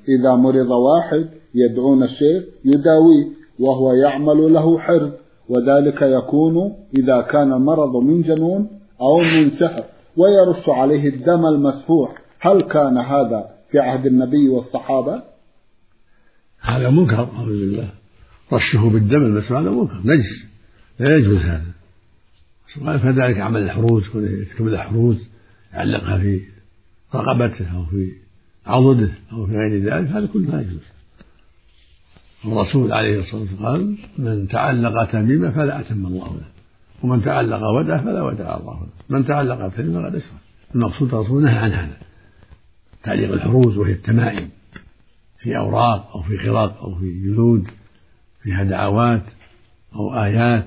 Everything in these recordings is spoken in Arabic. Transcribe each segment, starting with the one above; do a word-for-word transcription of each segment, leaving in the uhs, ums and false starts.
إذا مرض واحد يدعون الشيخ يداويه وهو يعمل له حرز، وذلك يكون إذا كان المرض من جنون أو من سحر ويرش عليه الدم المسفوح. هل كان هذا في عهد النبي والصحابة؟ هذا منكر أعوذ بالله، رشه بالدم المسفوح هذا منكر نجس لا يجوز هذا. كذلك عمل الحروز، يكتب له حروز يعلقها في رقبته أو في عضده أو في غير ذلك، هذا كله لا يجوز. الرسول عليه الصلاة والسلام قال: من تعلق تميمة فلا أتم الله له، ومن تعلق ودعة فلا ودع الله له، من تعلق تميمة فقد أشرك. المقصود الرسول نهى عن هذا، تعليق الحروز وهي التمائم في أوراق أو في خراق أو في جلود فيها دعوات أو آيات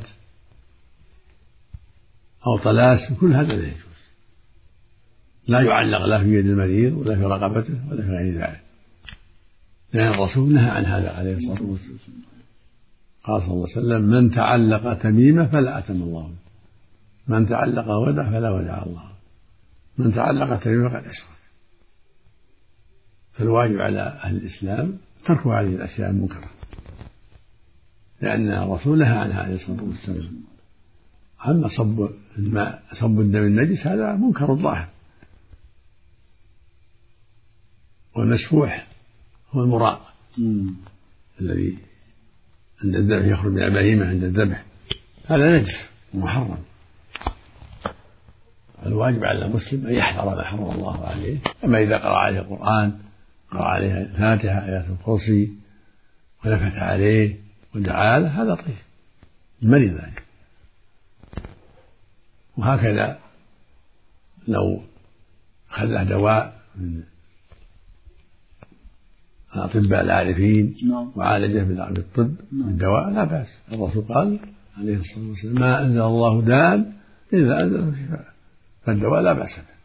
أو طلاسم، كل هذا لا يجوز، لا يعلق لا في يد المريض ولا في رقبته ولا في غير ذلك، لأن الرسول نهى عن هذا عليه الصلاة والسلام. قال صلى الله عليه وسلم: من تعلق تميمة فلا أتم الله له، من تعلق ودع فلا ودع الله، من تعلق تميمة فقد أشرك. فالواجب على أهل الإسلام ترك هذه الأشياء المنكرة، لأن الرسول نهى عنها عليه الصلاة والسلام. أما صب الماء صب الدم النجس هذا منكر ظاهر، والمسفوح هو المراق الذي عند الذبح يخرج من البهيمة عند الذبح، هذا نجس محرم. الواجب على المسلم أن يحذر ما حرم الله عليه. أما إذا قرأ عليه القرآن، قرأ عليه الفاتحة آيات الكرسي ونفث عليه ودعا له، هذا طيب المريض ذلك. وهكذا لو أخذ دواء من الأطباء العارفين وعالجه بالطب بالدواء لا بأس. الرسول قال عليه الصلاة والسلام: ما أنزل الله داء إلا أنزله شفاء، فالدواء لا بأس به.